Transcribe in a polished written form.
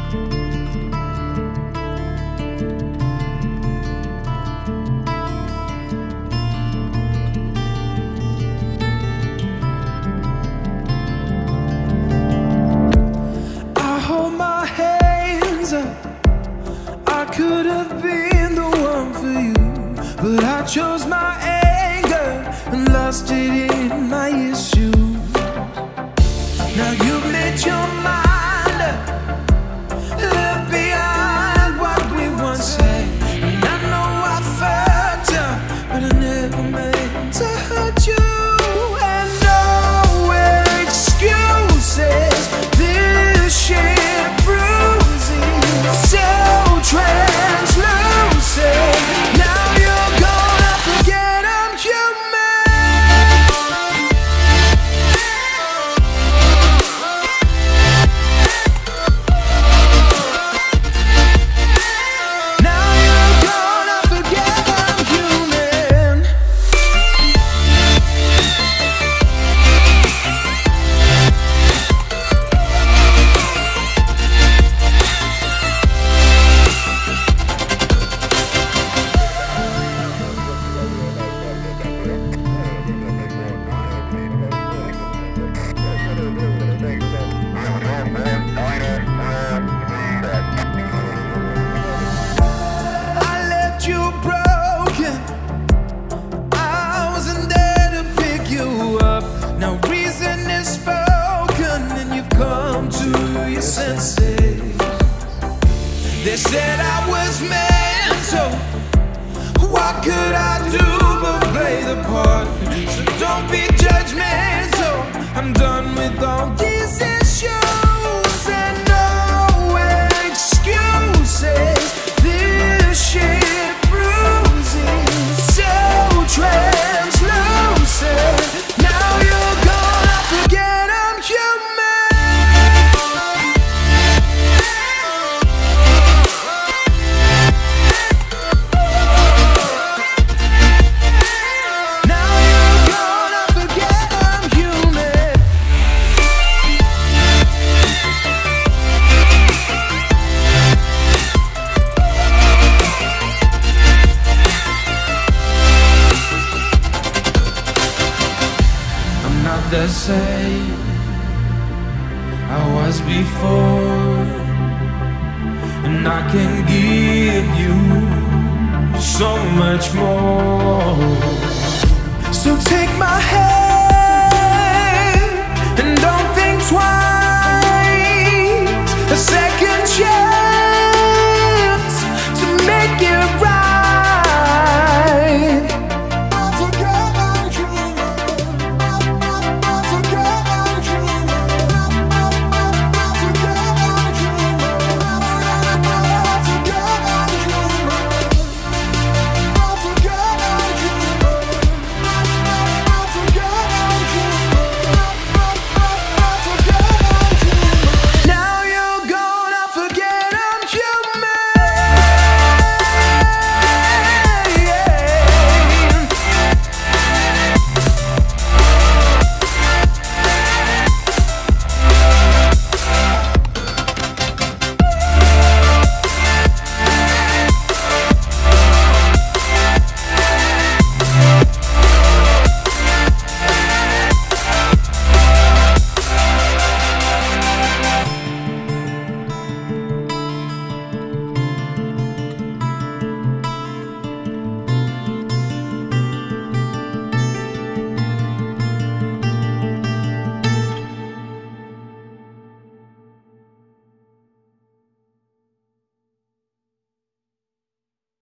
I could have been the one for you, but I chose my anger and lost it in my issues. Now you've made your mind up, left behind what we once had. And I know I fucked up, but I never meant to hurt you. And no excuses, this shit bruising so translucent. Now you're gonna forget I'm human. Now you're gonna forget I'm human. They said I was mental. What could I do but play the part? So don't be judgmental. I'm done with all these issues and no excuses. This shit bruising so translucent. Now you're gonna forget I'm human. The same I was before, and I can give you so much more. So take my hand.